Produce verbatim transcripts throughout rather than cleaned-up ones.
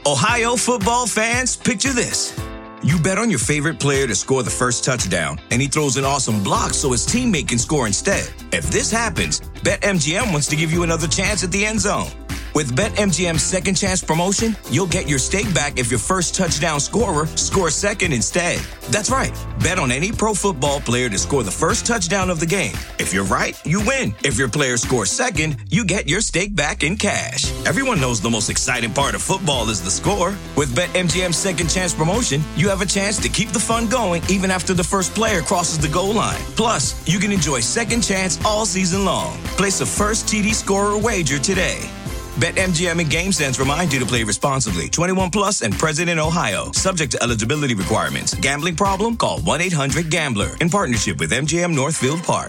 Ohio football fans, picture this. You bet on your favorite player to score the first touchdown, and he throws an awesome block so his teammate can score instead. If this happens, BetMGM wants to give you another chance at the end zone. With BetMGM's Second Chance promotion, you'll get your stake back if your first touchdown scorer scores second instead. That's right. Bet on any pro football player to score the first touchdown of the game. If you're right, you win. If your player scores second, you get your stake back in cash. Everyone knows the most exciting part of football is the score. With BetMGM's Second Chance promotion, you have a chance to keep the fun going even after the first player crosses the goal line. Plus, you can enjoy Second Chance all season long. Place a first T D scorer wager today. BetMGM and GameSense remind you to play responsibly. twenty-one plus and present in Ohio. Subject to eligibility requirements. Gambling problem? Call one eight hundred gambler. In partnership with M G M Northfield Park.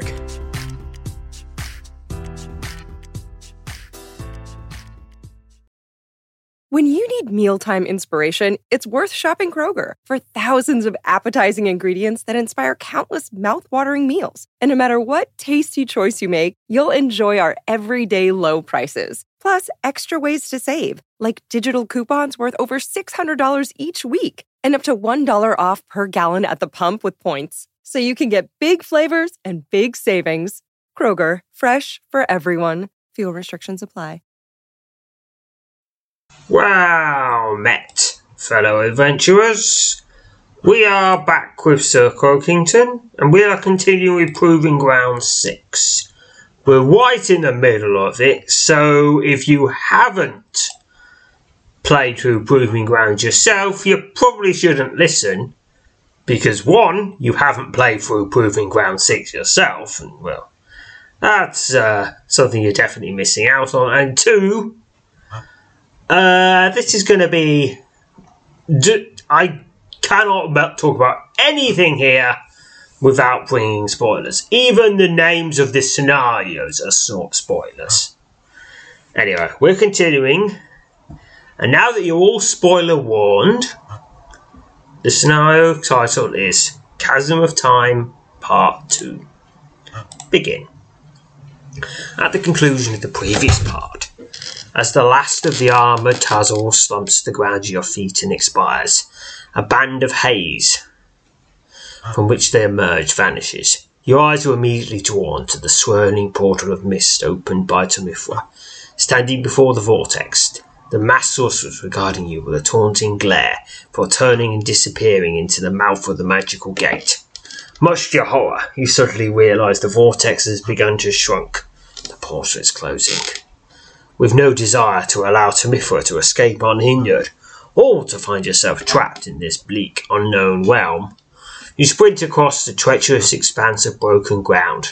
When you need mealtime inspiration, it's worth shopping Kroger for thousands of appetizing ingredients that inspire countless mouthwatering meals. And no matter what tasty choice you make, you'll enjoy our everyday low prices. Plus, extra ways to save, like digital coupons worth over six hundred dollars each week and up to one dollar off per gallon at the pump with points. So you can get big flavors and big savings. Kroger, fresh for everyone. Fuel restrictions apply. Wow, met, fellow adventurers. We are back with Sir Croakington, and we are continuing with Proving Ground six. We're right in the middle of it, so if you haven't played through Proving Ground yourself, you probably shouldn't listen, because one, you haven't played through Proving Ground six yourself, and well, that's uh, something you're definitely missing out on, and two, Uh, this is going to be... I cannot talk about anything here without bringing spoilers. Even the names of the scenarios are sort of spoilers. Anyway, we're continuing. And now that you're all spoiler warned, the scenario title is Chasm of Time Part two. Begin. At the conclusion of the previous part, as the last of the armoured Tazor slumps to the ground at your feet and expires, a band of haze from which they emerge vanishes. Your eyes are immediately drawn to the swirling portal of mist opened by Tamifra. Standing before the vortex, the masked sorceress regarding you with a taunting glare before turning and disappearing into the mouth of the magical gate. Much to your horror, you suddenly realise the vortex has begun to shrink. The portal is closing. With no desire to allow Tamifra to escape unhindered, or to find yourself trapped in this bleak, unknown realm, you sprint across the treacherous expanse of broken ground,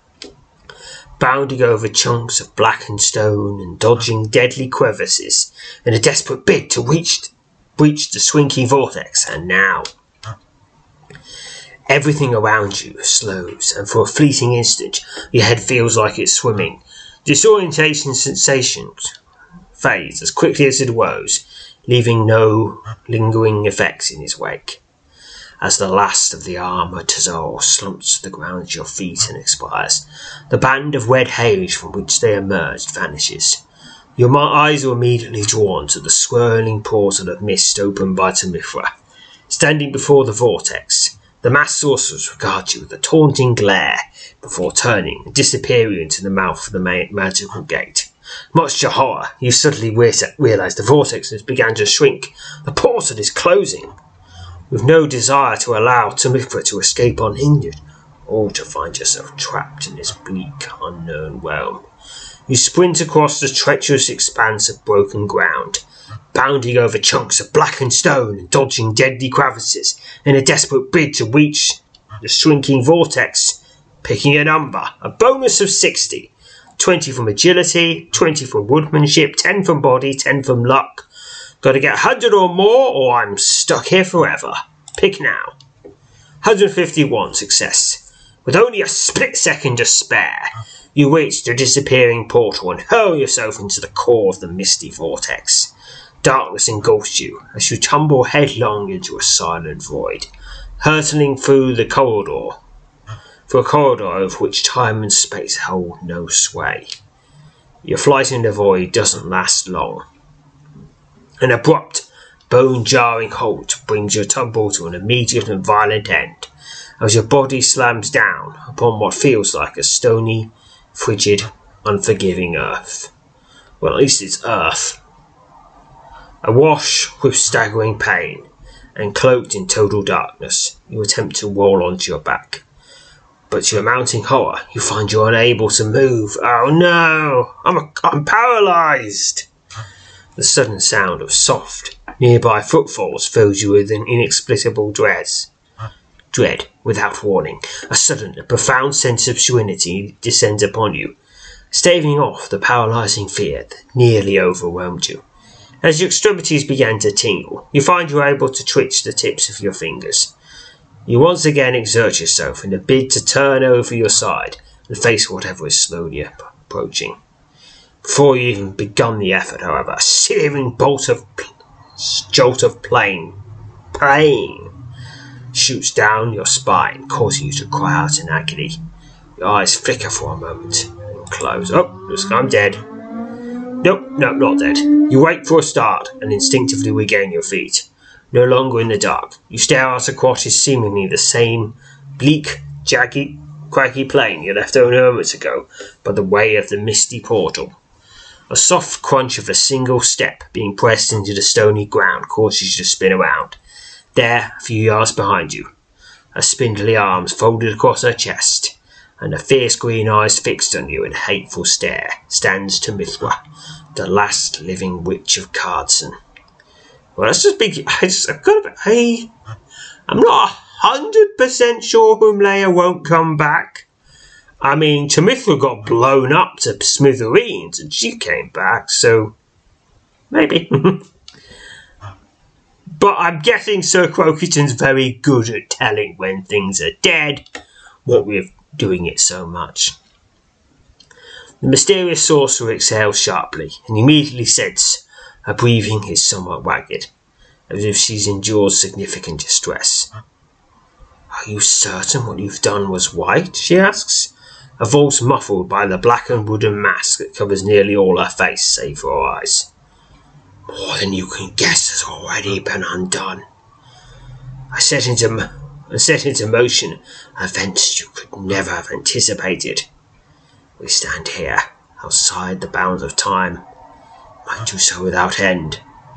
bounding over chunks of blackened stone and dodging deadly crevices in a desperate bid to reach, breach the swinking vortex. And now, everything around you slows, and for a fleeting instant, your head feels like it's swimming. Disorientation sensations fades as quickly as it arose, leaving no lingering effects in its wake. As the last of the armoured Tazor slumps to the ground at your feet and expires, the band of red haze from which they emerged vanishes. Your eyes are immediately drawn to the swirling portal of mist opened by Tamifra. Standing before the vortex, the masked sorcerers regard you with a taunting glare before turning and disappearing into the mouth of the ma- magical gate. Much to your horror, you suddenly re- realise the vortex has begun to shrink. The portal is closing. With no desire to allow Tamifra to escape unhindered, or to find yourself trapped in this bleak, unknown realm, you sprint across the treacherous expanse of broken ground, bounding over chunks of blackened stone and dodging deadly crevices in a desperate bid to reach the shrinking vortex, picking a number, a bonus of sixty, twenty from agility, twenty from woodmanship, ten from body, ten from luck. Gotta get one hundred or more or I'm stuck here forever. Pick now. one hundred fifty-one, success. With only a split second to spare, you reach the disappearing portal and hurl yourself into the core of the misty vortex. Darkness engulfs you as you tumble headlong into a silent void, hurtling through the corridor, for a corridor over which time and space hold no sway. Your flight in the void doesn't last long. An abrupt, bone-jarring halt brings your tumble to an immediate and violent end, as your body slams down upon what feels like a stony, frigid, unforgiving earth. Well, at least it's earth. Awash with staggering pain, and cloaked in total darkness, you attempt to roll onto your back. But to your mounting horror, you find you're unable to move. Oh no! I'm, a, I'm paralysed! The sudden sound of soft, nearby footfalls fills you with an inexplicable dread. Dread, without warning. A sudden, a profound sense of serenity descends upon you, staving off the paralysing fear that nearly overwhelmed you. As your extremities begin to tingle, you find you're able to twitch the tips of your fingers. You once again exert yourself in a bid to turn over your side and face whatever is slowly approaching. Before you even begun the effort, however, a searing bolt of jolt of pain, pain shoots down your spine, causing you to cry out in agony. Your eyes flicker for a moment and close. Oh, just, I'm dead. Nope, nope, not dead. You wait for a start and instinctively regain your feet. No longer in the dark, you stare out across is seemingly the same bleak, jaggy, craggy plain you left only moments ago, by the way of the misty portal. A soft crunch of a single step being pressed into the stony ground causes you to spin around. There, a few yards behind you, her spindly arms folded across her chest, and her fierce green eyes fixed on you in a hateful stare, stands Temithra, the last living witch of Cardson. Well, let's just be. I just, I've got to, I, I'm not a hundred percent sure Humleia won't come back. I mean, Temithra got blown up to smithereens and she came back, so maybe. But I'm guessing Sir Croakington's very good at telling when things are dead, what we're doing it so much. The mysterious sorcerer exhales sharply and immediately says her breathing is somewhat ragged, as if she's endured significant distress. Are you certain what you've done was right? She asks, her voice muffled by the blackened wooden mask that covers nearly all her face save for her eyes. More than you can guess has already been undone. I set into, I set into motion events you could never have anticipated. We stand here, outside the bounds of time, might do so without end.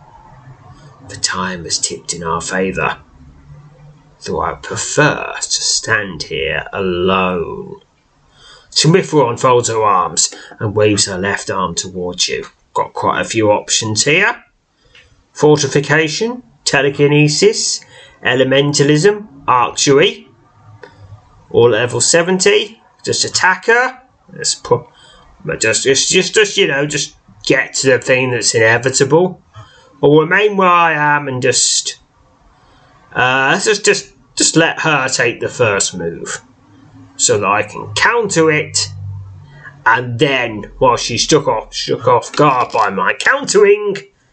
The time has tipped in our favour, though I prefer to stand here alone. Temithra unfolds her arms and waves her left arm towards you. Got quite a few options here. Fortification, telekinesis, elementalism, archery. All at level seventy. Just attack her. Just, put, just, just, just, just, you know, just get to the thing that's inevitable. Or remain where I am and just, uh, just, just, just let her take the first move, so that I can counter it. And then, while she's struck off, struck off guard by my countering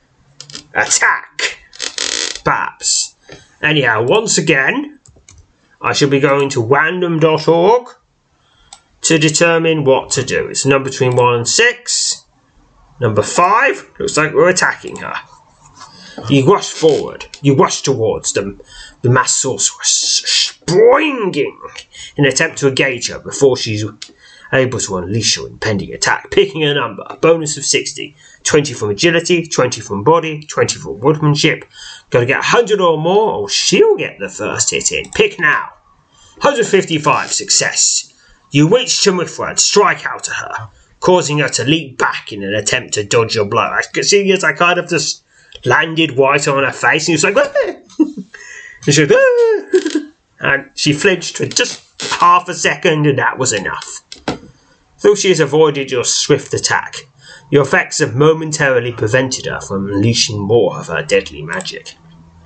attack, perhaps. Anyhow, once again, I shall be going to random dot org to determine what to do. It's a number between one and six. Number five, looks like we're attacking her. You rush forward. You rush towards them. The mass sorceress, springing in an attempt to engage her before she's able to unleash her impending attack, picking a number, a bonus of sixty, twenty from agility, twenty from body, twenty from woodmanship. Gotta get one hundred or more, or she'll get the first hit in. Pick now. one hundred fifty-five, success. You reach Temithra and strike out at her, causing her to leap back in an attempt to dodge your blow. I could see as I kind of just landed right on her face, and she was like, and she, went, and she flinched for just half a second, and that was enough. Though she has avoided your swift attack, your effects have momentarily prevented her from unleashing more of her deadly magic.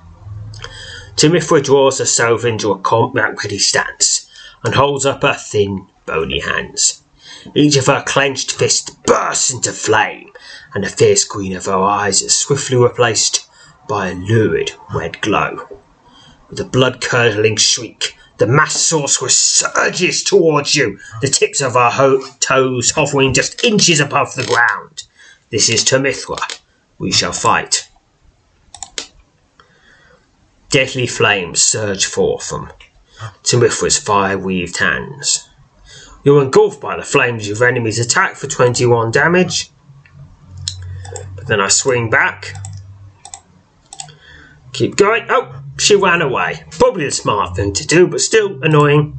Temithra draws herself into a combat-ready stance and holds up her thin, bony hands. Each of her clenched fists bursts into flame, and the fierce green of her eyes is swiftly replaced by a lurid red glow. With a blood-curdling shriek, the masked sorceress surges towards you, the tips of her ho- toes hovering just inches above the ground. This is Temithra. We shall fight. Deadly flames surge forth from Temithra's fire-weaved hands. You're engulfed by the flames of your enemy's attack for twenty-one damage. But then I swing back. Keep going. Oh, she ran away. Probably a smart thing to do, but still annoying.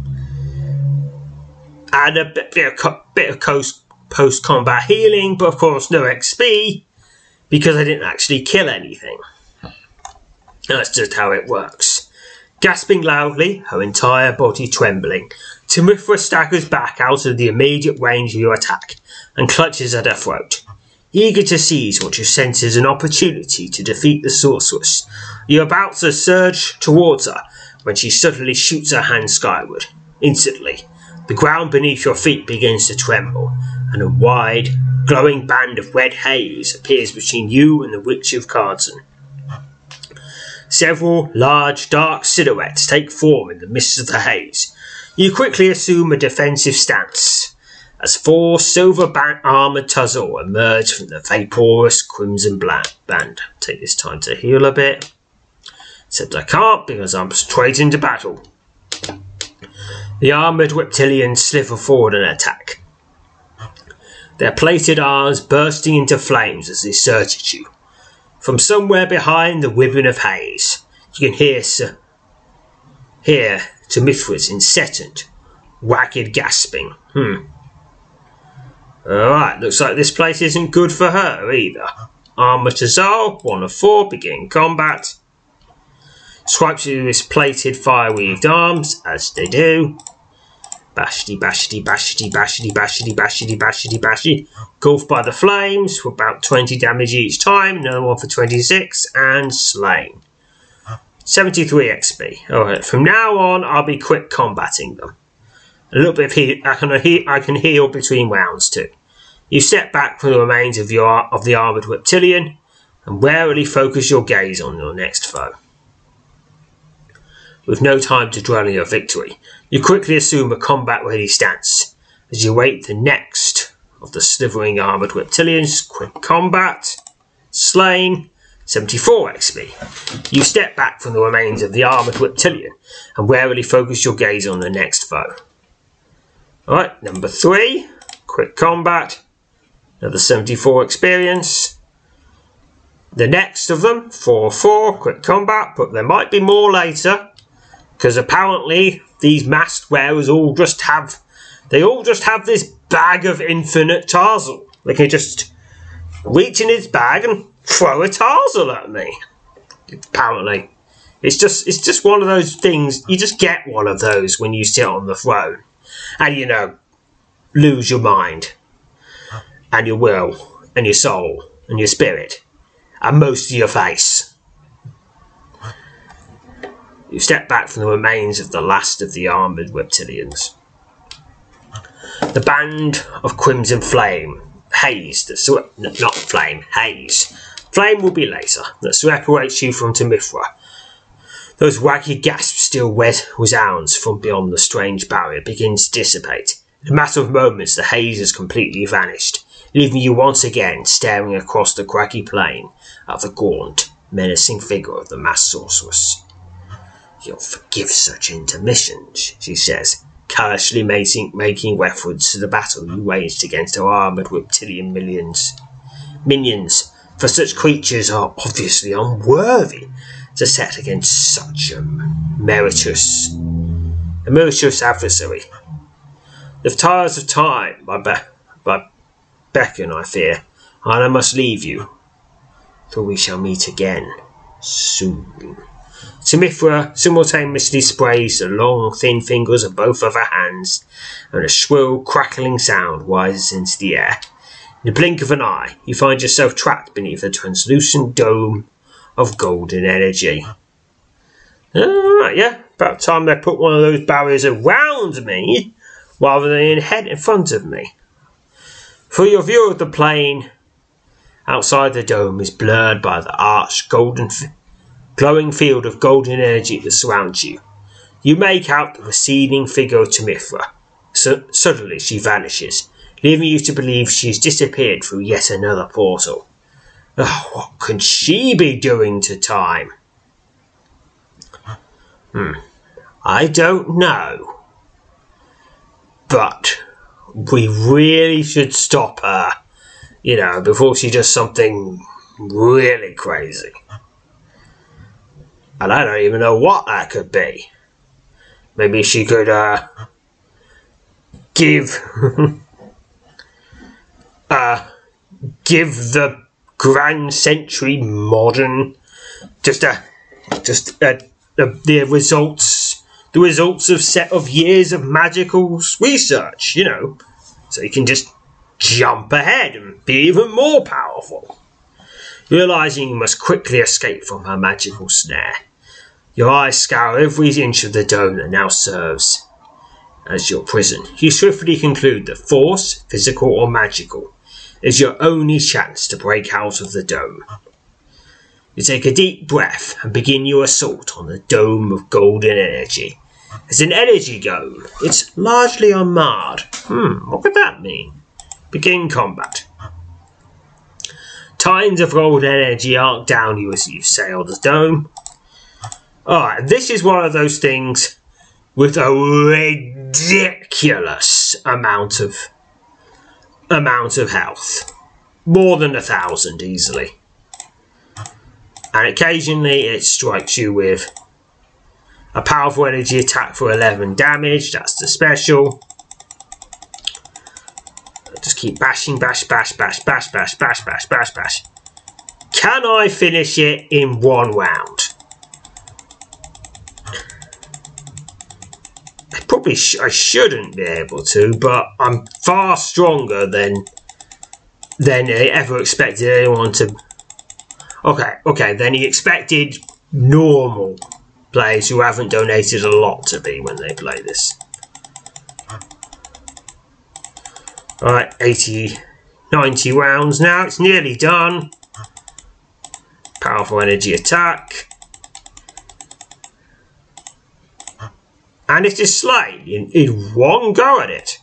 And a bit, bit of, bit of post-combat healing, but of course no X P, because I didn't actually kill anything. That's just how it works. Gasping loudly, her entire body trembling, Temithra staggers back out of the immediate range of your attack and clutches at her throat. Eager to seize what you sense is an opportunity to defeat the sorceress, you're about to surge towards her when she suddenly shoots her hand skyward. Instantly, the ground beneath your feet begins to tremble, and a wide, glowing band of red haze appears between you and the Witch of Cardston. Several large, dark silhouettes take form in the midst of the haze. You quickly assume a defensive stance, as four silver-armoured Tuzzle emerge from the vaporous crimson band. Take this time to heal a bit. Except I can't, because I'm straight into battle. The armoured reptilians slither forward and attack, their plated arms bursting into flames as they surge at you. From somewhere behind the whipping of haze, you can hear, uh, hear Temithra's incessant, ragged gasping. Hmm. Alright, looks like this place isn't good for her either. Armour Tuzzle, one of four, begin combat. Swipes you with his plated fire-weaved arms, as they do. Bashity, bashity, bashity, bashity, bashity, bashity, bashity, bashity. Engulfed by the flames for about twenty damage each time. Another one for twenty-six, and slain. seventy-three X P. Alright, from now on, I'll be quick combating them. A little bit of heal. I can, I can heal between rounds too. You step back from the remains of, your, of the armoured reptilian and warily focus your gaze on your next foe. With no time to dwell on your victory, you quickly assume a combat-ready stance as you await the next of the slithering armoured reptilians. Quick combat. Slain. seventy-four X P. You step back from the remains of the armoured reptilian and warily focus your gaze on the next foe. Alright, number three. Quick combat. Another seventy-four experience. The next of them, four four, quick combat, but there might be more later. Because apparently these masked wearers all just have, they all just have this bag of infinite Tarzal. They can just reach in his bag and throw a Tarzal at me. Apparently. It's just, it's just one of those things, you just get one of those when you sit on the throne. And, you know, lose your mind. And your will. And your soul. And your spirit. And most of your face. You step back from the remains of the last of the armoured reptilians. The band of crimson flame, haze, that sur- not flame, haze. Flame will be later, that separates you from Temithra. Those ragged gasps still wet resounds from beyond the strange barrier begins to dissipate. In a matter of moments, the haze has completely vanished, leaving you once again staring across the craggy plain at the gaunt, menacing figure of the masked sorceress. You'll forgive such intermissions, she says, callously making, making reference to the battle you waged against our armoured reptilian millions. Minions, for such creatures are obviously unworthy to set against such a meritorious, a meritorious adversary. The tires of time, by, be- by beckon, I fear, and I must leave you, for we shall meet again soon. Temithra simultaneously sprays the long, thin fingers of both of her hands, and a shrill, crackling sound rises into the air. In the blink of an eye, you find yourself trapped beneath a translucent dome of golden energy. Alright, yeah, about time they put one of those barriers around me, rather than in head in front of me. For your view of the plain outside the dome is blurred by the arched golden f- glowing field of golden energy that surrounds you. You make out the receding figure of Temithra. So, suddenly she vanishes, leaving you to believe she has disappeared through yet another portal. Oh, what can she be doing to time? Hmm. I don't know. But we really should stop her, you know, before she does something really crazy. And I don't even know what that could be. Maybe she could uh, give uh, give the Grand Century Modern just a just a, a, the results the results of set of years of magical research, you know, so you can just jump ahead and be even more powerful. Realizing you must quickly escape from her magical snare, your eyes scour every inch of the dome that now serves as your prison. You swiftly conclude that force, physical or magical, is your only chance to break out of the dome. You take a deep breath and begin your assault on the dome of golden energy. It's an energy dome. It's largely unmarred. Hmm, what could that mean? Begin combat. Tines of golden energy arc down you as you sail the dome. Alright, this is one of those things with a ridiculous amount of amount of health. More than a thousand easily. And occasionally it strikes you with a powerful energy attack for eleven damage. That's the special. Just keep bashing, bash, bash, bash, bash, bash, bash, bash, bash, bash. Can I finish it in one round? I probably sh I shouldn't be able to, but I'm far stronger than than I ever expected anyone to. Okay, okay, then he expected normal players who haven't donated a lot to be when they play this. Alright, eighty, ninety rounds now. It's nearly done. Powerful energy attack. And it is slain in, in one go at it.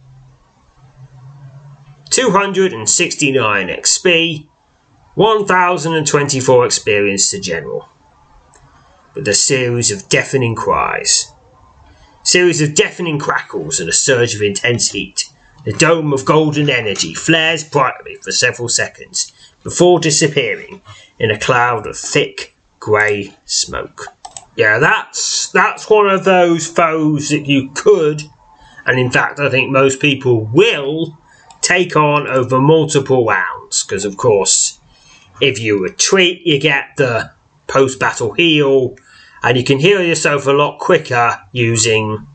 two hundred sixty-nine X P. one thousand twenty-four experience to general. With a series of deafening cries. Series of deafening crackles and a surge of intense heat. The dome of golden energy flares brightly for several seconds before disappearing in a cloud of thick, grey smoke. Yeah, that's that's one of those foes that you could, and in fact I think most people will, take on over multiple rounds. Because of course, if you retreat, you get the post-battle heal, and you can heal yourself a lot quicker using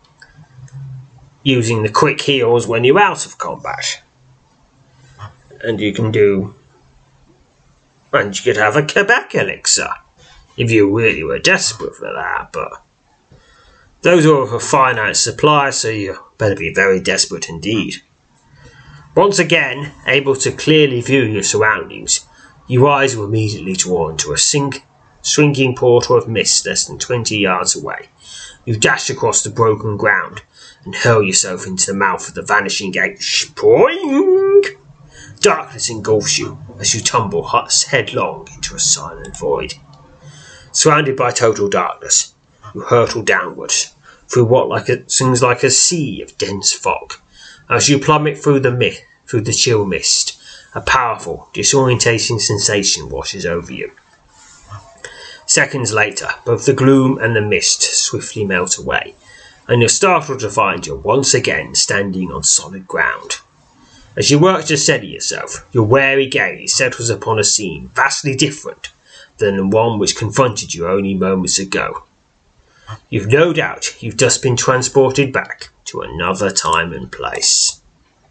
using the quick heals when you're out of combat. And you can do... And you could have a Quebec elixir, if you really were desperate for that, but those are of a finite supply, so you better be very desperate indeed. Once again, able to clearly view your surroundings, your eyes were immediately drawn to a sink, shrinking portal of mist less than twenty yards away. You dash across the broken ground and hurl yourself into the mouth of the vanishing gate. Spoing! Darkness engulfs you as you tumble headlong into a silent void. Surrounded by total darkness, you hurtle downwards through what like a, seems like a sea of dense fog. As you plummet through the mist, through the chill mist, a powerful, disorientating sensation washes over you. Seconds later, both the gloom and the mist swiftly melt away, and you're startled to find you're once again standing on solid ground. As you work to steady yourself, your wary gaze settles upon a scene vastly different than the one which confronted you only moments ago. You've no doubt you've just been transported back to another time and place.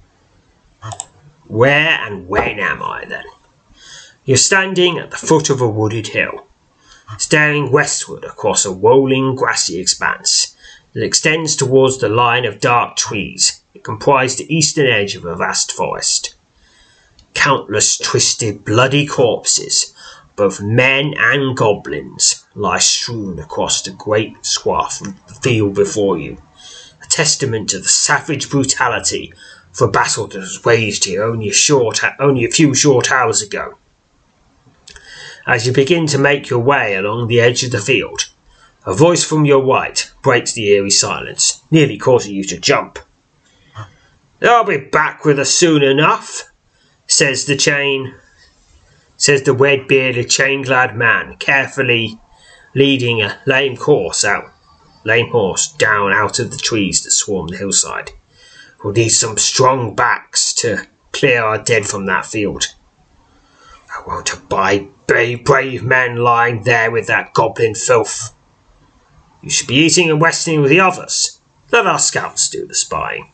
Where and when am I then? You're standing at the foot of a wooded hill, staring westward across a rolling grassy expanse that extends towards the line of dark trees that comprise the eastern edge of a vast forest. Countless twisted, bloody corpses, both men and goblins, lie strewn across the great swath of the field before you, a testament to the savage brutality of a battle that was waged here only a, short, only a few short hours ago. As you begin to make your way along the edge of the field, A voice from your right breaks the eerie silence, nearly causing you to jump. "I'll be back with us soon enough," says the chain, says the red-bearded, chain-clad man, carefully leading a lame horse out, lame horse down out of the trees that swarm the hillside. "We'll need some strong backs to clear our dead from that field. I won't abide brave, brave men lying there with that goblin filth. You should be eating and resting with the others. Let our scouts do the spying."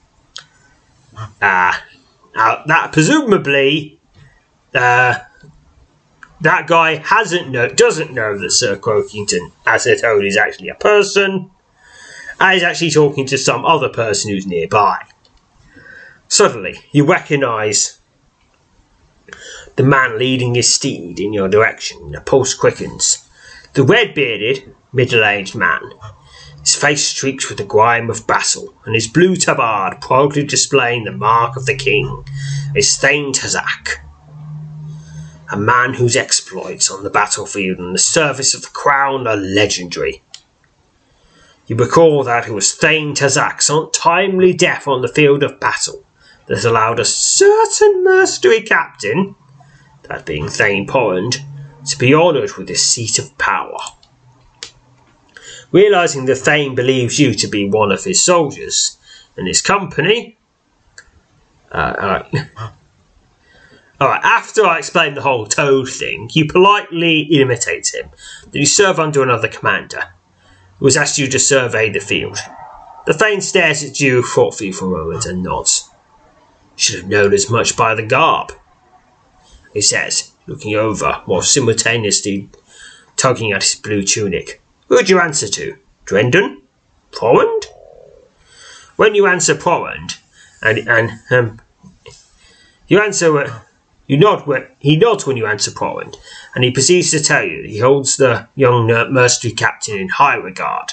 Ah, uh, that presumably, uh, that guy hasn't know, doesn't know that Sir Croakington, as they're told, is actually a person, and is actually talking to some other person who's nearby. Suddenly, you recognise the man leading his steed in your direction. The pulse quickens. The red-bearded, middle-aged man, his face streaked with the grime of battle, and his blue tabard proudly displaying the mark of the king, is Thane Tazak, a man whose exploits on the battlefield and the service of the crown are legendary. You recall that it was Thane Tazak's untimely death on the field of battle that allowed a certain mercenary captain, that being Thane Porrand, to be honoured with his seat of power. Realising that Thane believes you to be one of his soldiers and his company, uh, alright. Alright, after I explain the whole toad thing, you politely imitate him, that you serve under another commander, who has asked you to survey the field. The Thane stares at you thoughtfully for a moment and nods. "Should have known as much by the garb," he says, looking over while simultaneously tugging at his blue tunic. "Who'd you answer to? Drendon? Porrand?" When you answer Porrand, and and um, you answer, uh, you nod when he nods when you answer Porrand, and he proceeds to tell you that he holds the young mercenary captain in high regard.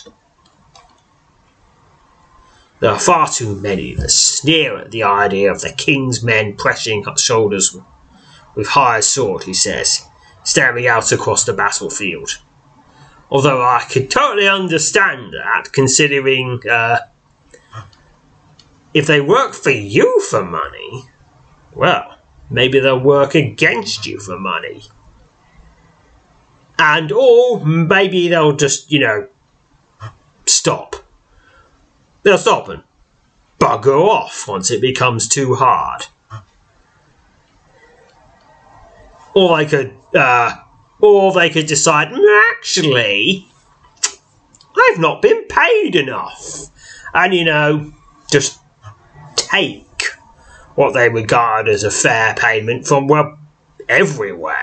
There are far too many that sneer at the idea of the king's men pressing shoulders with high sword, he says, staring out across the battlefield. Although I could totally understand that, considering uh, if they work for you for money, well, maybe they'll work against you for money. And or maybe they'll just, you know, stop. They'll stop and bugger off once it becomes too hard. Or they could, uh, or they could decide, actually, I've not been paid enough. And, you know, just take what they regard as a fair payment from, well, everywhere.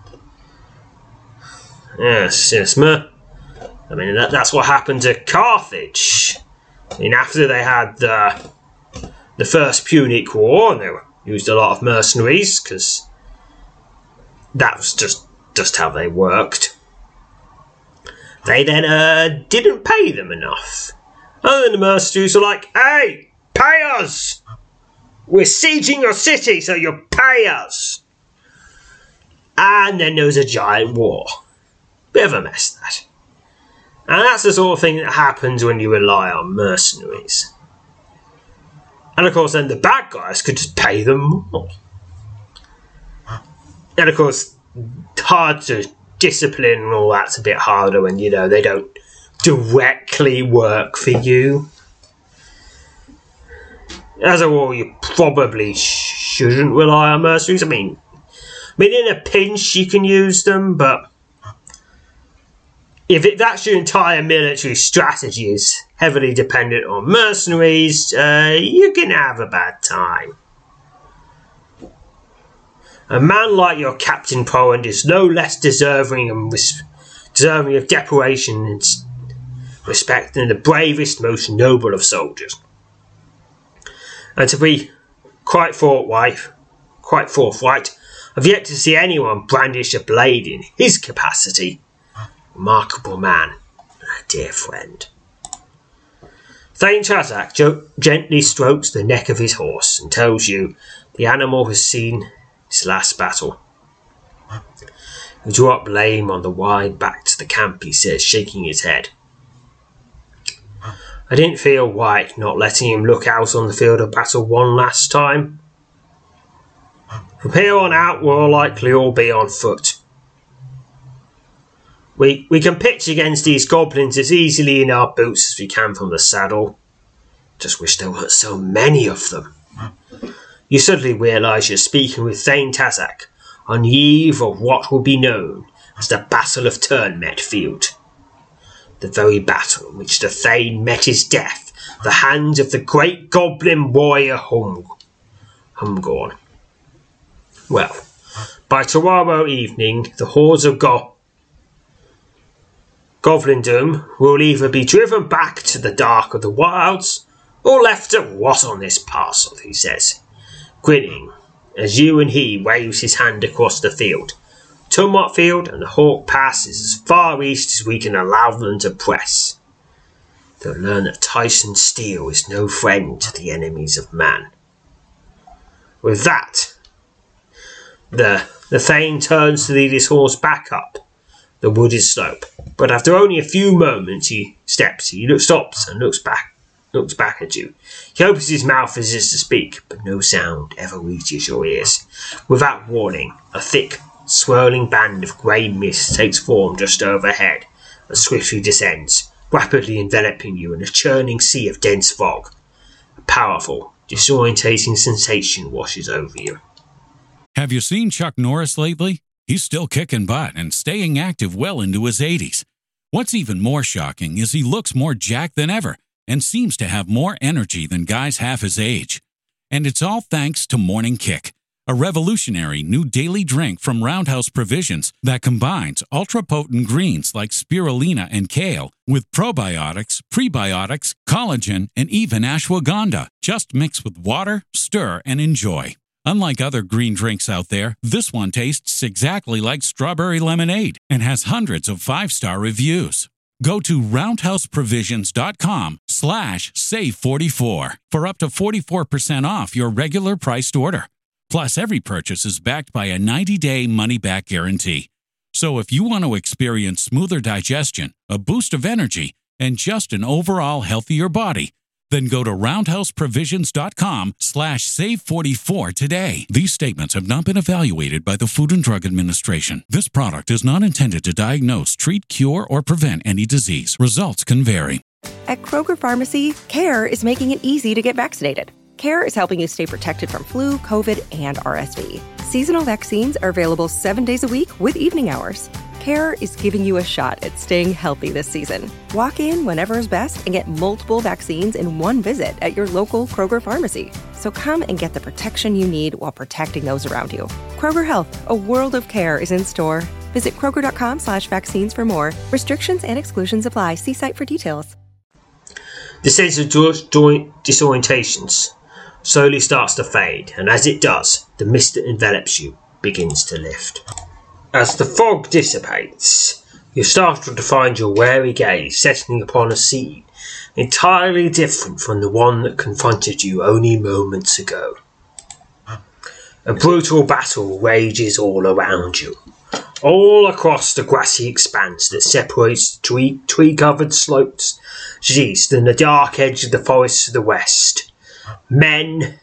Yes, yes, ma. I mean, that, that's what happened to Carthage. I mean, after they had the, the First Punic War, and they used a lot of mercenaries, because that was just, just how they worked. They then uh, didn't pay them enough. And then the mercenaries were like, hey, pay us! We're sieging your city, so you pay us! And then there was a giant war. Bit of a mess, that. And that's the sort of thing that happens when you rely on mercenaries. And of course, then the bad guys could just pay them more. And of course, hard to discipline and all that's a bit harder when, you know, they don't directly work for you. As a rule, you probably shouldn't rely on mercenaries. I mean, I mean, in a pinch you can use them, but if it, that's your entire military strategy is heavily dependent on mercenaries, uh, you're going to have a bad time. A man like your Captain Porrand is no less deserving and res- deserving of decoration and respect than the bravest, most noble of soldiers. And to be quite forthright, quite forthright, I've yet to see anyone brandish a blade in his capacity. Remarkable man, a dear friend. Thane Tazak jo- gently strokes the neck of his horse and tells you the animal has seen his last battle. You draw up lame on the wide back to the camp, he says, shaking his head. I didn't feel right not letting him look out on the field of battle one last time. From here on out, we'll likely all be on foot. We, we can pitch against these goblins as easily in our boots as we can from the saddle. Just wish there weren't so many of them. You suddenly realise you're speaking with Thane Tazak on the eve of what will be known as the Battle of Turnmet Field. The very battle in which the Thane met his death at the hands of the great goblin warrior Hum- Humgorn. Well, by tomorrow evening, the hordes of Go- Goblindom will either be driven back to the dark of the wilds or left to rot on this parcel, he says, grinning as you and he waves his hand across the field. Tumut Field and the Hawk Pass is as far east as we can allow them to press. They'll learn that Tyson Steel is no friend to the enemies of man. With that, the, the Thane turns to lead his horse back up the wooded slope, but after only a few moments he steps, he looks, stops and looks back, looks back at you. He opens his mouth as if to speak, but no sound ever reaches your ears. Without warning, a thick, swirling band of grey mist takes form just overhead and swiftly descends, rapidly enveloping you in a churning sea of dense fog. A powerful, disorientating sensation washes over you. Have you seen Chuck Norris lately? He's still kicking butt and staying active well into his eighties. What's even more shocking is he looks more jacked than ever and seems to have more energy than guys half his age. And it's all thanks to Morning Kick, a revolutionary new daily drink from Roundhouse Provisions that combines ultra-potent greens like spirulina and kale with probiotics, prebiotics, collagen, and even ashwagandha. Just mix with water, stir, and enjoy. Unlike other green drinks out there, this one tastes exactly like strawberry lemonade and has hundreds of five-star reviews. Go to roundhouseprovisions.com slash save44 for up to forty-four percent off your regular priced order. Plus, every purchase is backed by a ninety-day money-back guarantee. So if you want to experience smoother digestion, a boost of energy, and just an overall healthier body, then go to roundhouseprovisions.com slash save44 today. These statements have not been evaluated by the Food and Drug Administration. This product is not intended to diagnose, treat, cure, or prevent any disease. Results can vary. At Kroger Pharmacy, CARE is making it easy to get vaccinated. CARE is helping you stay protected from flu, COVID, and R S V. Seasonal vaccines are available seven days a week with evening hours. CARE is giving you a shot at staying healthy this season. Walk in whenever is best and get multiple vaccines in one visit at your local Kroger pharmacy. So come and get the protection you need while protecting those around you. Kroger Health, a world of care is in store. Visit kroger.com slash vaccines for more. Restrictions and exclusions apply. See site for details. The sense of joint disorientations slowly starts to fade, and as it does, the mist that envelops you begins to lift. As the fog dissipates, you're startled to find your wary gaze settling upon a scene entirely different from the one that confronted you only moments ago. A brutal battle rages all around you, all across the grassy expanse that separates the tree, tree-covered slopes to the east and the dark edge of the forest to the west. Men,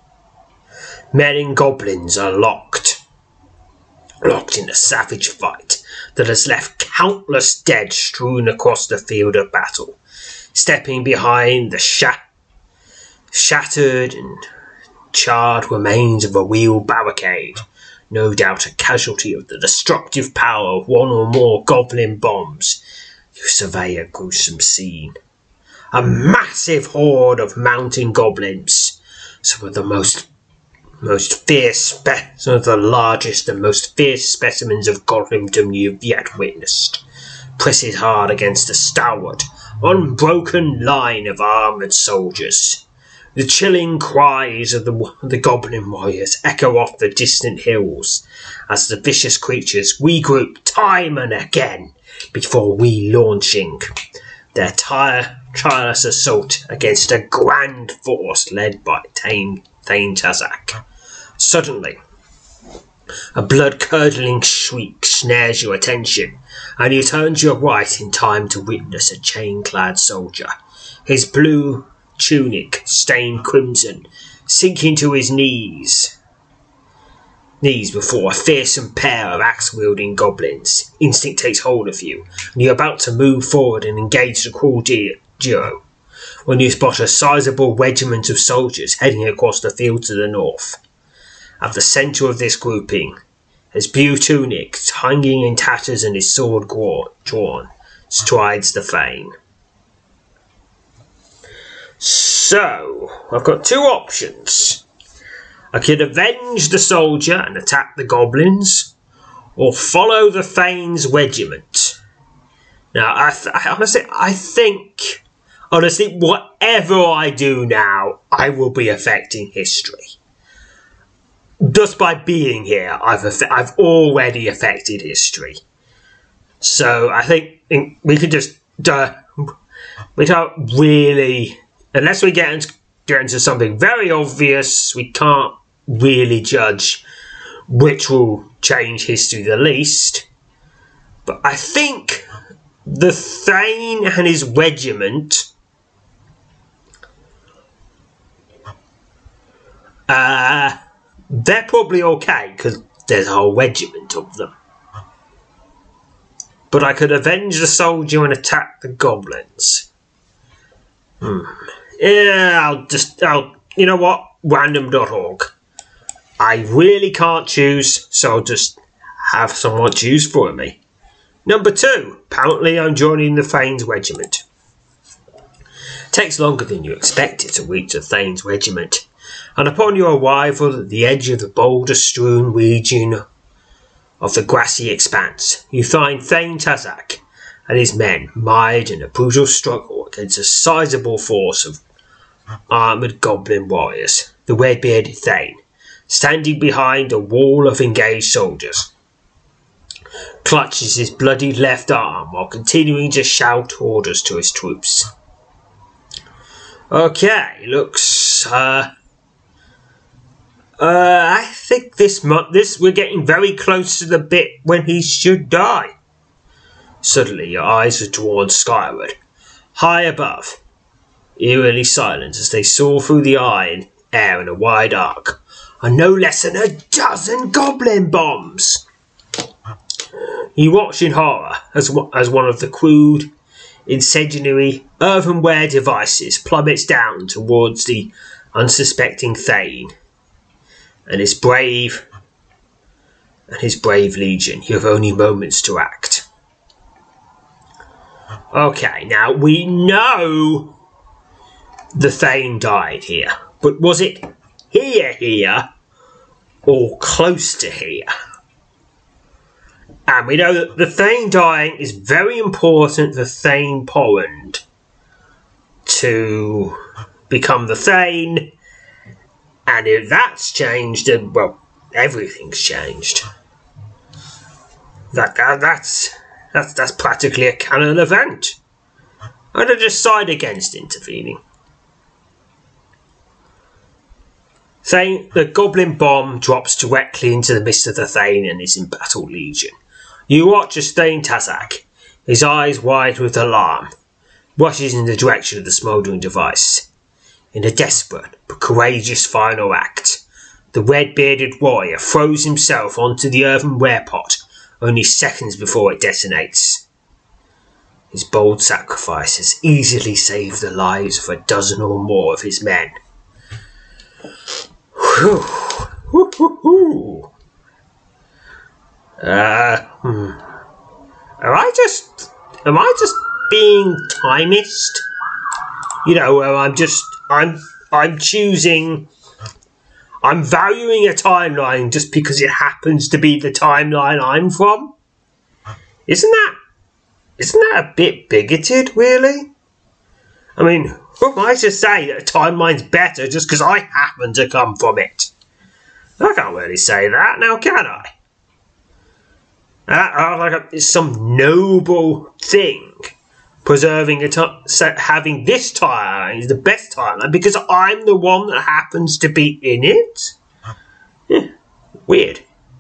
men and goblins are locked. Locked in a savage fight that has left countless dead strewn across the field of battle. Stepping behind the shat- shattered and charred remains of a real barricade, no doubt a casualty of the destructive power of one or more goblin bombs, you survey a gruesome scene. A massive horde of mountain goblins, some of the most Most fierce, spe- some of the largest and most fierce specimens of goblindom you've yet witnessed, presses hard against a stalwart, unbroken line of armoured soldiers. The chilling cries of the, the goblin warriors echo off the distant hills as the vicious creatures regroup time and again before relaunching their tire, tireless assault against a grand force led by Thane, Thane Tazak. Suddenly, a blood-curdling shriek snares your attention, and you turn to your right in time to witness a chain-clad soldier, his blue tunic stained crimson, sinking to his knees. Knees before a fearsome pair of axe-wielding goblins. Instinct takes hold of you, and you're about to move forward and engage the cruel duo, when you spot a sizable regiment of soldiers heading across the field to the north. At the centre of this grouping, his blue tunic hanging in tatters and his sword drawn, strides the Thane. So, I've got two options. I could avenge the soldier and attack the goblins, or follow the Thane's regiment. Now, I, th- I honestly, I think, honestly, whatever I do now, I will be affecting history. Just by being here, I've aff- I've already affected history. So I think we could just, uh, we don't really, unless we get into, get into something very obvious, we can't really judge which will change history the least. But I think the Thane and his regiment uh, they're probably okay because there's a whole regiment of them. But I could avenge the soldier and attack the goblins. Hmm. Yeah, I'll just, I'll, you know what? Random dot org. I really can't choose, so I'll just have someone choose for me. Number two. Apparently I'm joining the Thane's regiment. Takes longer than you expected to reach the Thane's regiment, and upon your arrival at the edge of the boulder-strewn region of the grassy expanse, you find Thane Tazak and his men mired in a brutal struggle against a sizable force of armoured goblin warriors. The red-bearded Thane, standing behind a wall of engaged soldiers, clutches his bloodied left arm while continuing to shout orders to his troops. Okay, looks, uh, uh, I think this month, this, we're getting very close to the bit when he should die. Suddenly your eyes are drawn skyward, high above, eerily silent as they soar through the iron air in a wide arc, are no less than a dozen goblin bombs. You watch in horror as, as one of the crude, incendiary earthenware devices plummets down towards the unsuspecting Thane and his brave and his brave legion. You have only moments to act. Okay, now we know the Thane died here, but was it here here or close to here? And we know that the Thane dying is very important for Thane Porrand to become the Thane, and if that's changed, then, well, everything's changed. That, that that's that's that's practically a canon event. I'd decide against intervening. Thane, the goblin bomb drops directly into the midst of the Thane and his embattled legion. You watch as Thane Tazak, his eyes wide with alarm, rushes in the direction of the smouldering device. In a desperate but courageous final act, the red-bearded warrior throws himself onto the earthenware pot only seconds before it detonates. His bold sacrifice has easily saved the lives of a dozen or more of his men. Whew. Whew, whew, whew. Uh, hmm. Am I just, am I just being timist? You know, where I'm just, I'm, I'm choosing, I'm valuing a timeline just because it happens to be the timeline I'm from? Isn't that, isn't that a bit bigoted, really? I mean, who am I to say that a timeline's better just because I happen to come from it? I can't really say that, now can I? Uh, like it's some noble thing, preserving a t- having this timeline is the best timeline because I'm the one that happens to be in it. Yeah, weird.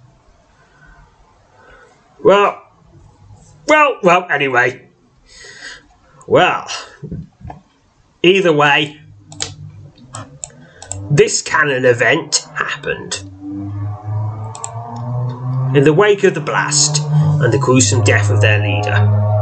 Well, well, well. Anyway, well, either way, this canon event happened. In the wake of the blast and the gruesome death of their leader,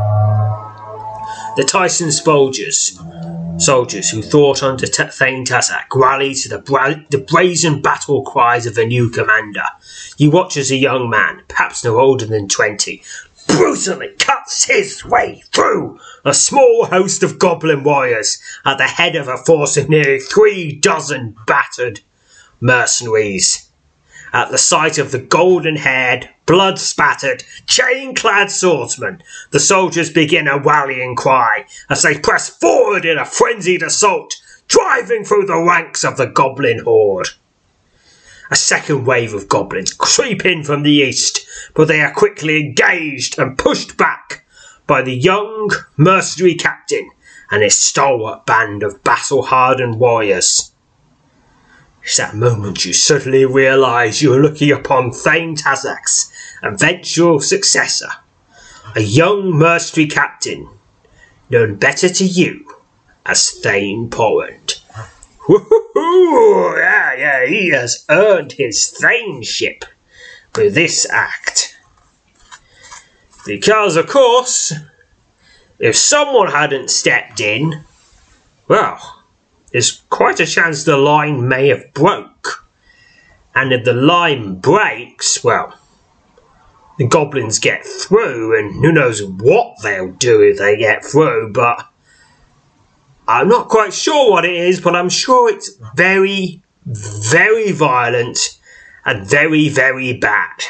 the Tyson soldiers, soldiers who fought under Thane Tazak, rallied to the, bra- the brazen battle cries of a new commander. You watch as a young man, perhaps no older than twenty, brutally cuts his way through a small host of goblin warriors at the head of a force of nearly three dozen battered mercenaries. At the sight of the golden-haired, blood-spattered, chain-clad swordsman, the soldiers begin a rallying cry as they press forward in a frenzied assault, driving through the ranks of the goblin horde. A second wave of goblins creep in from the east, but they are quickly engaged and pushed back by the young mercenary captain and his stalwart band of battle-hardened warriors. It's that moment you suddenly realise you're looking upon Thane Tazak's eventual successor, a young mercenary captain known better to you as Thane Porrand. Woohoo! Yeah, yeah, he has earned his Thaneship with this act. Because, of course, if someone hadn't stepped in, well, there's quite a chance the line may have broke. And if the line breaks, well, the goblins get through, and who knows what they'll do if they get through, but I'm not quite sure what it is, but I'm sure it's very, very violent and very, very bad.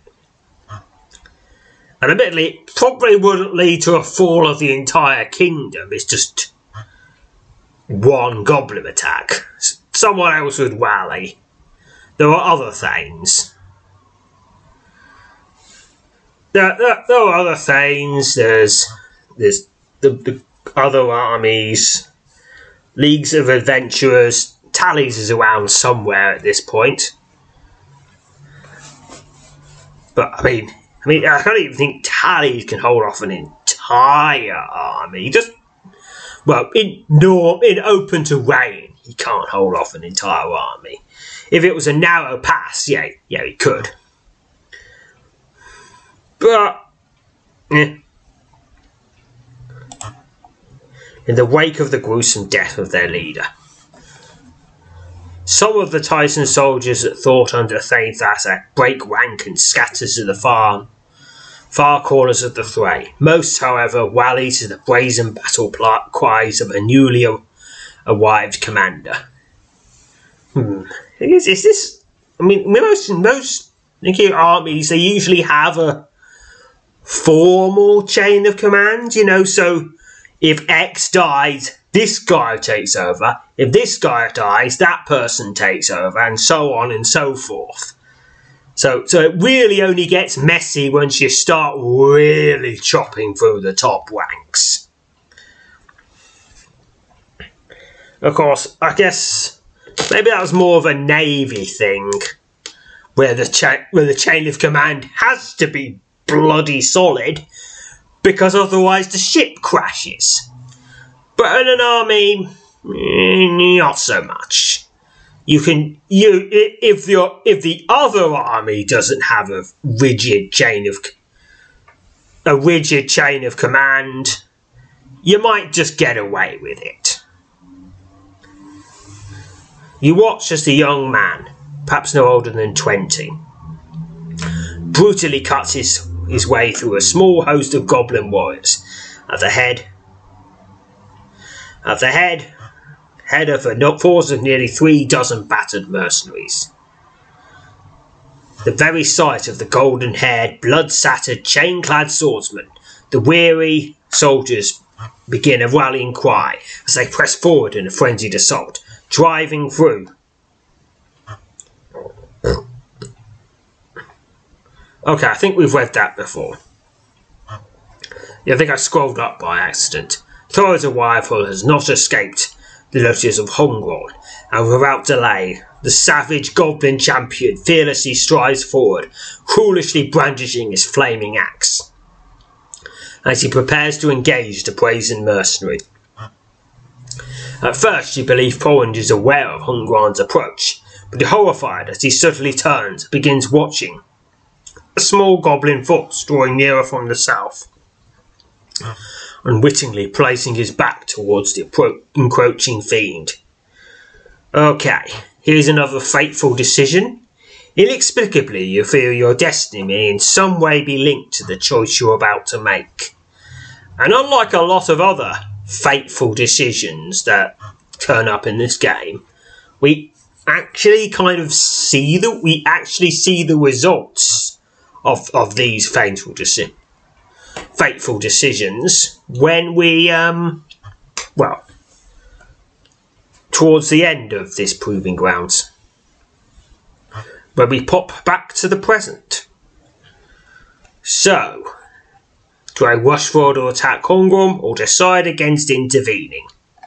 And admittedly, it probably wouldn't lead to a fall of the entire kingdom. It's just one goblin attack. Someone else would rally. There are other things. There, there, there are other things. There's, there's the, the other armies, leagues of adventurers. Tally's is around somewhere at this point. But I mean, I mean, I don't even think Tally's can hold off an entire army. Just Well, in norm, in open terrain, he can't hold off an entire army. If it was a narrow pass, yeah, yeah, he could. But, eh. In the wake of the gruesome death of their leader, some of the Tyson soldiers that fought under Thane Tazak break rank and scatter to the far, far corners of the fray. Most, however, rally to the brazen battle cries of a newly arrived commander. Hmm. Is, is this... I mean, most, most nuclear armies, they usually have a formal chain of command, you know, so if X dies, this guy takes over. If this guy dies, that person takes over, and so on and so forth. So, so it really only gets messy once you start really chopping through the top ranks. Of course, I guess maybe that was more of a navy thing, where the cha- where the chain of command has to be bloody solid, because otherwise the ship crashes. But in an army, not so much. You can you if the if the other army doesn't have a rigid chain of a rigid chain of command, you might just get away with it. You watch as the young man, perhaps no older than twenty, brutally cuts his, his way through a small host of goblin warriors. At the head, at the head, head of a force of nearly three dozen battered mercenaries. The very sight of the golden-haired, blood-sattered, chain-clad swordsman, the weary soldiers begin a rallying cry as they press forward in a frenzied assault, driving through. Okay, I think we've read that before. Yeah, I think I scrolled up by accident. Thor's arrival has not escaped the notice of Hongron, and without delay, the savage goblin champion fearlessly strides forward, foolishly brandishing his flaming axe, as he prepares to engage the brazen mercenary. At first you believe Poland is aware of Hungrand's approach, but is horrified as he suddenly turns and begins watching a small goblin force drawing nearer from the south, unwittingly placing his back towards the appro- encroaching fiend. Okay, here's another fateful decision. Inexplicably, you feel your destiny may in some way be linked to the choice you're about to make. And unlike a lot of other fateful decisions that turn up in this game, we actually kind of see the we actually see the results of of these fateful deci- fateful decisions when we um well towards the end of this proving grounds, where we pop back to the present. So, do I rush forward to attack Hongrom or decide against intervening?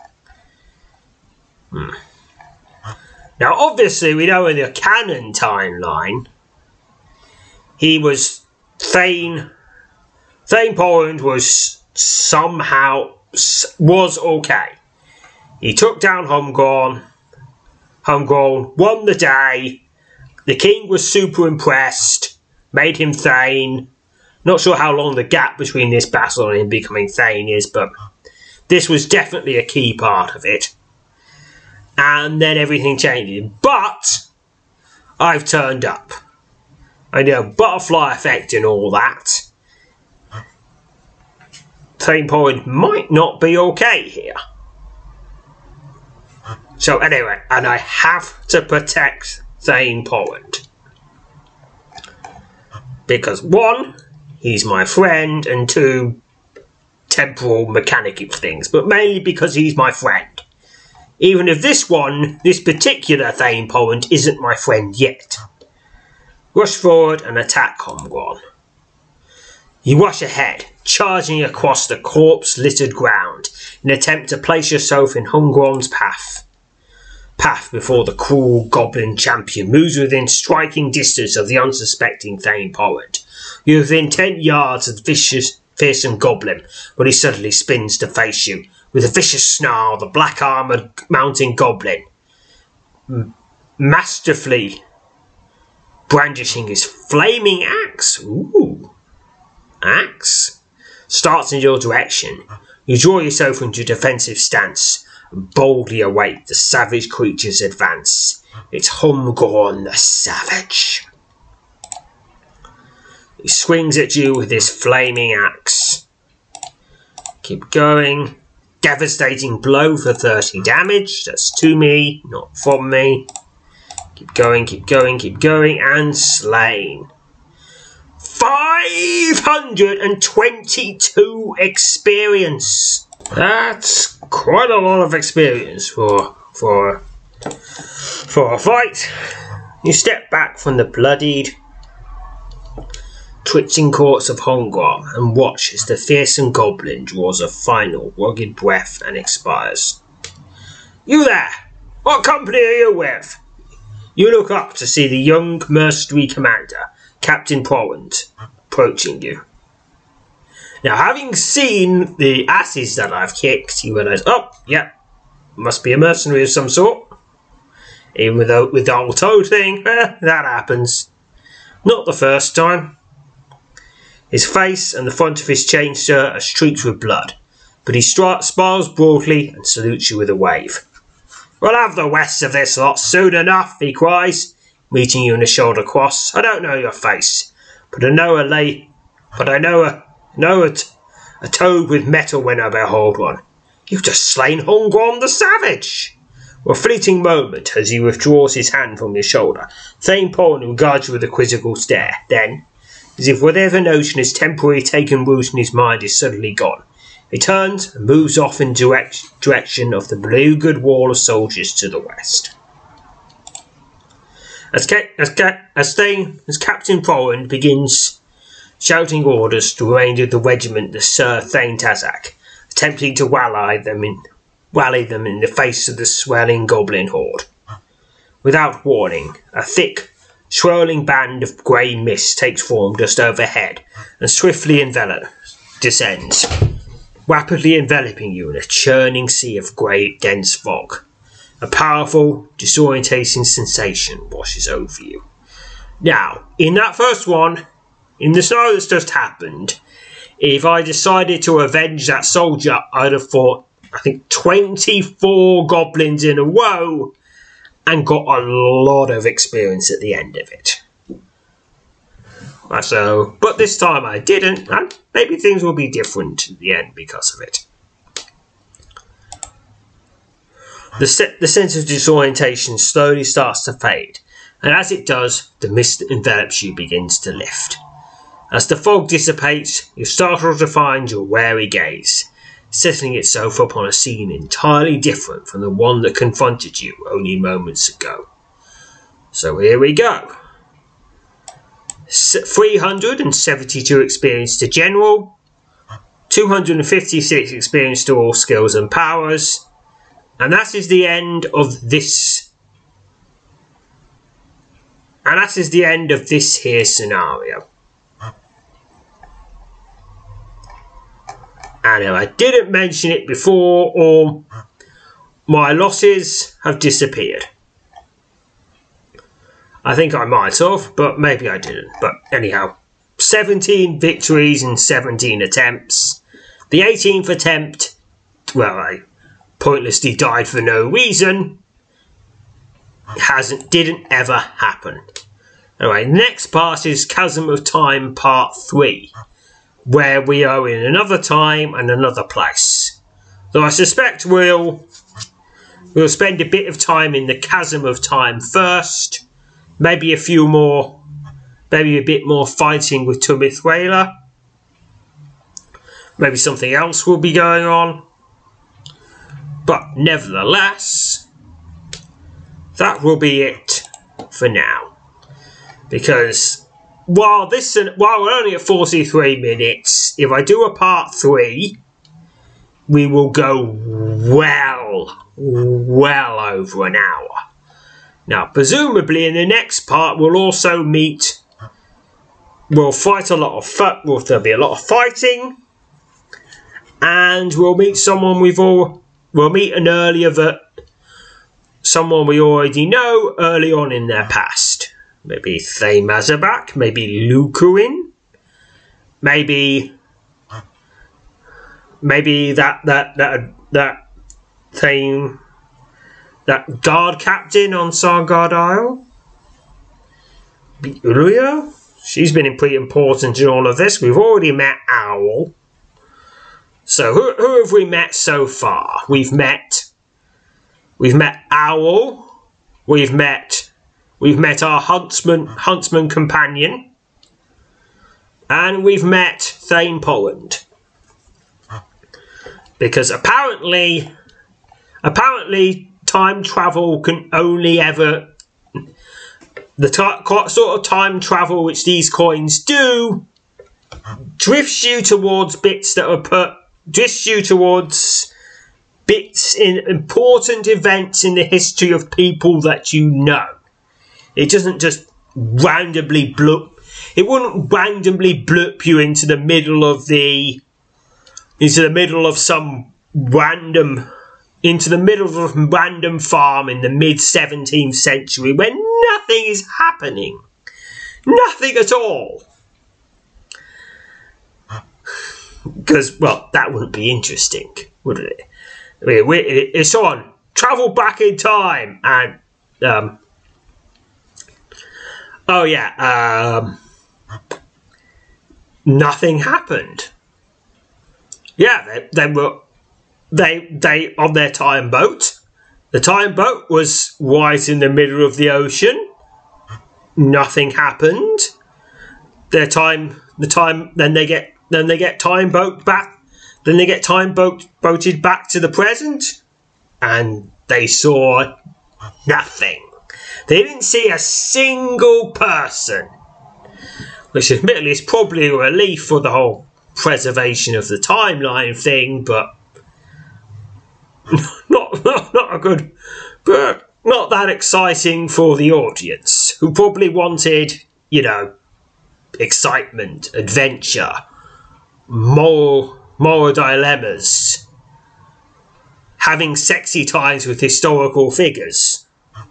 Hmm. Now, obviously, we know in the canon timeline, he was Thane. Thane Poland was somehow was okay. He took down Humgorn. Humgorn won the day. The king was super impressed. Made him Thane. Not sure how long the gap between this battle and him becoming Thane is, but this was definitely a key part of it. And then everything changed. But I've turned up. I know, butterfly effect and all that. Thane Poland might not be okay here. So anyway, and I have to protect Thane Poland. Because one, he's my friend, and two, temporal mechanical things, but mainly because he's my friend. Even if this one, this particular Thane Poland, isn't my friend yet. Rush forward and attack Humgorn. You rush ahead, charging across the corpse-littered ground in an attempt to place yourself in Humgorn's path. Path before the cruel goblin champion moves within striking distance of the unsuspecting Thane Poland. You're within ten yards of the vicious, fearsome goblin when he suddenly spins to face you. With a vicious snarl, the black-armoured mountain goblin, m- masterfully brandishing his flaming axe, ooh, axe, starts in your direction. You draw yourself into a defensive stance and boldly await the savage creature's advance. It's Humgorn the Savage. He swings at you with his flaming axe. Keep going. Devastating blow for thirty damage. That's to me, not from me. Keep going, keep going, keep going, and slain. five hundred twenty-two experience. That's quite a lot of experience for for for a fight. You step back from the bloodied, twitching corpse of Humgorn and watch as the fearsome goblin draws a final rugged breath and expires. You there! What company are you with? You look up to see the young mercenary commander, Captain Poland, approaching you. Now, having seen the asses that I've kicked, you realise, oh, yeah, must be a mercenary of some sort. Even with the, with the old toad thing, eh, that happens. Not the first time. His face and the front of his chain shirt are streaked with blood, but he stri- smiles broadly and salutes you with a wave. We'll have the rest of this lot soon enough, he cries, meeting you in a shoulder cross. I don't know your face, but I know a lay, but I know a know a, t- a toad with metal when I behold one. You've just slain Humgorn the Savage. For a fleeting moment, as he withdraws his hand from your shoulder, Thane Poland regards you with a quizzical stare. Then, as if whatever notion has temporarily taken root in his mind is suddenly gone, he turns and moves off in direct direction of the blue-good wall of soldiers to the west. As, Ca- as, Ca- as, Thane, as Captain Poland begins shouting orders to the remainder of the regiment, the Sir Thane Tazak, attempting to rally them in rally them in the face of the swelling goblin horde. Without warning, a thick, swirling band of grey mist takes form just overhead and swiftly envelops, descends. rapidly enveloping you in a churning sea of grey, dense fog. A powerful, disorientating sensation washes over you. Now, in that first one, in the scenario that's just happened, if I decided to avenge that soldier, I'd have fought, I think, twenty-four goblins in a row and got a lot of experience at the end of it. So, but this time I didn't, and maybe things will be different at the end because of it. The, se- the sense of disorientation slowly starts to fade, and as it does, the mist that envelops you begins to lift. As the fog dissipates, you startle to find your wary gaze settling itself upon a scene entirely different from the one that confronted you only moments ago. So here we go. three hundred seventy-two experience to general, two hundred fifty-six experience to all skills and powers, and that is the end of this. And that is the end of this here scenario. And if I didn't mention it before, or my losses have disappeared. I think I might have, but maybe I didn't. But anyhow, seventeen victories in seventeen attempts. The eighteenth attempt, well, I pointlessly died for no reason. Hasn't, didn't ever happen. Anyway, next part is Chasm of Time Part three, where we are in another time and another place. So I suspect we'll, we'll spend a bit of time in the Chasm of Time first. Maybe a few more, maybe a bit more fighting with Tumithwela. Maybe something else will be going on. But nevertheless, that will be it for now. Because while this, while we're only at forty-three minutes, if I do a part three, we will go well, well over an hour. Now, presumably in the next part, we'll also meet, we'll fight a lot of, well, there'll be a lot of fighting, and we'll meet someone we've all, we'll meet an earlier, that someone we already know early on in their past. Maybe Thane Mazabak, maybe Lucuin, maybe, maybe that, that, that, that Thane, that guard captain on Sargard Isle. Uluya, she's been pretty important in all of this. We've already met Owl. So who, who have we met so far? We've met, we've met Owl. We've met, we've met our huntsman, huntsman companion, and we've met Thane Poland. Because apparently, apparently. Time travel can only ever, the t- sort of time travel which these coins do, drifts you towards bits that are put, drifts you towards bits in important events in the history of people that you know. It doesn't just randomly bloop, it wouldn't randomly bloop you into the middle of the, into the middle of some random, into the middle of a random farm in the mid-seventeenth century where nothing is happening. Nothing at all. Because, well, that wouldn't be interesting, would it? I mean, we, it's on travel back in time and, um, oh yeah, um, nothing happened. Yeah, they, they were, They, they, on their time boat, the time boat was right in the middle of the ocean. Nothing happened. Their time, the time, then they get, then they get time boat back, then they get time boat, boated back to the present, and they saw nothing. They didn't see a single person, which admittedly is probably a relief for the whole preservation of the timeline thing, but Not, not not a good, but not that exciting for the audience, who probably wanted, you know, excitement, adventure, moral, moral dilemmas, having sexy times with historical figures.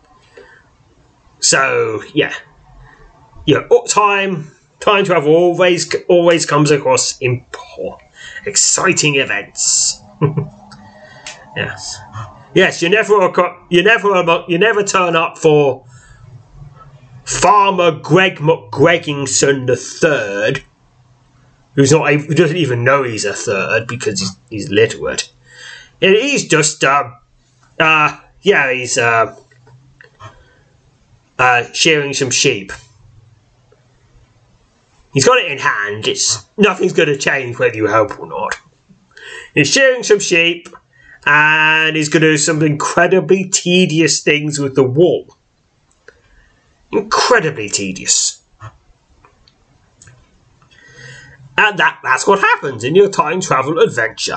So, yeah. Yeah, time, time travel always, always comes across important, exciting events. Yes. Yes, you never, you never, you never turn up for Farmer Greg McGregingson the third, who's not, who doesn't even know he's a third because he's, he's literate. And he's just, uh, uh, yeah, he's uh, uh, shearing some sheep. He's got it in hand. It's nothing's going to change whether you help or not. He's shearing some sheep, and he's going to do some incredibly tedious things with the wool. Incredibly tedious. And that, that's what happens in your time travel adventure.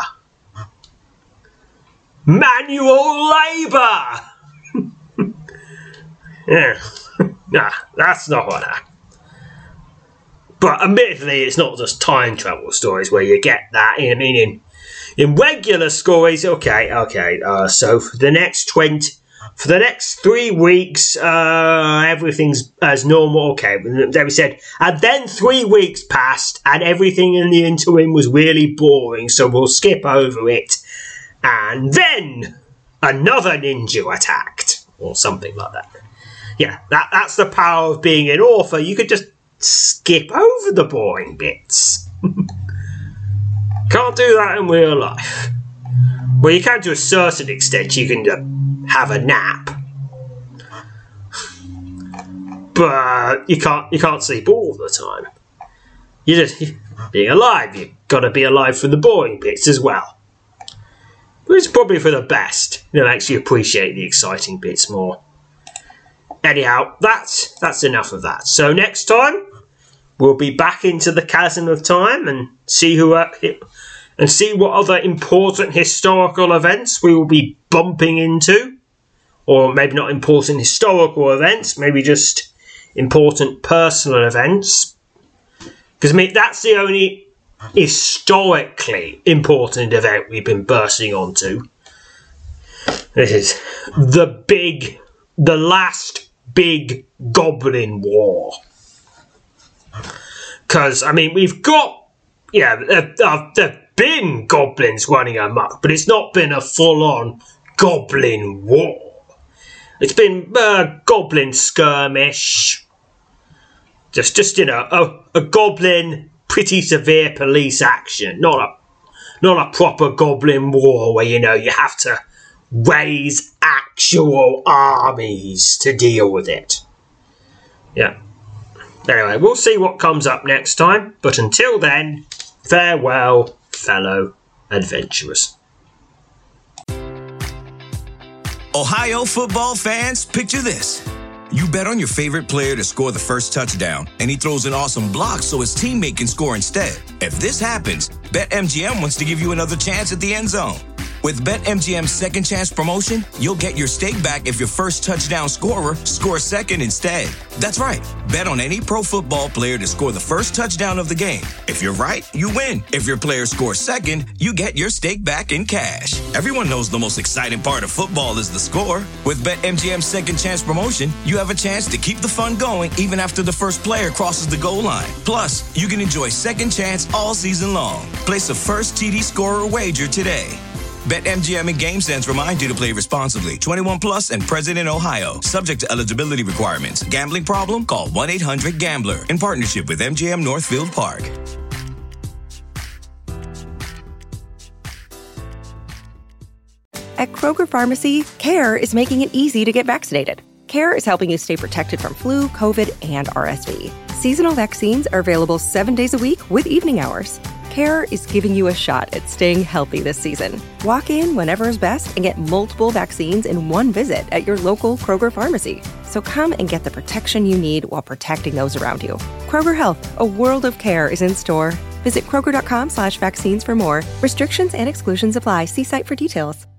Manual labour! Yeah. Nah, that's not what happened. But admittedly, it's not just time travel stories where you get that. I mean, in, in regular stories, okay, okay. Uh, so for the next twenty, for the next three weeks, uh, everything's as normal. Okay, then we said, and then three weeks passed, and everything in the interim was really boring. So we'll skip over it, and then another ninja attacked, or something like that. Yeah, that that's the power of being an author. You could just skip over the boring bits. Can't do that in real life. Well, you can to a certain extent. You can uh, have a nap, but you can't. You can't sleep all the time. You just being alive. You've got to be alive for the boring bits as well. But it's probably for the best. It makes you appreciate the exciting bits more. Anyhow, that's that's enough of that. So next time, we'll be back into the chasm of time and see who uh, and see what other important historical events we will be bumping into, or maybe not important historical events, maybe just important personal events. Because I mean, that's the only historically important event we've been bursting onto. This is the big, the last big Goblin War. Because, I mean, we've got, yeah, there have been goblins running amok, but it's not been a full-on Goblin War. It's been a Goblin skirmish. Just, just you know, a, a Goblin, pretty severe police action. Not a, not a proper Goblin War where, you know, you have to raise actual armies to deal with it. Yeah. Anyway, we'll see what comes up next time. But until then, farewell, fellow adventurers. Ohio football fans, picture this. You bet on your favorite player to score the first touchdown, and he throws an awesome block so his teammate can score instead. If this happens, BetMGM wants to give you another chance at the end zone. With BetMGM's Second Chance promotion, you'll get your stake back if your first touchdown scorer scores second instead. That's right. Bet on any pro football player to score the first touchdown of the game. If you're right, you win. If your player scores second, you get your stake back in cash. Everyone knows the most exciting part of football is the score. With BetMGM's Second Chance promotion, you have a chance to keep the fun going even after the first player crosses the goal line. Plus, you can enjoy Second Chance all season long. Place a first T D scorer wager today. BetMGM and GameSense remind you to play responsibly. twenty-one plus and present in Ohio. Subject to eligibility requirements. Gambling problem? Call one eight hundred gambler. In partnership with M G M Northfield Park. At Kroger Pharmacy, CARE is making it easy to get vaccinated. CARE is helping you stay protected from flu, COVID, and R S V. Seasonal vaccines are available seven days a week with evening hours. CARE is giving you a shot at staying healthy this season. Walk in whenever is best and get multiple vaccines in one visit at your local Kroger pharmacy. So come and get the protection you need while protecting those around you. Kroger Health, a world of care is in store. Visit Kroger.com slash vaccines for more. Restrictions and exclusions apply. See site for details.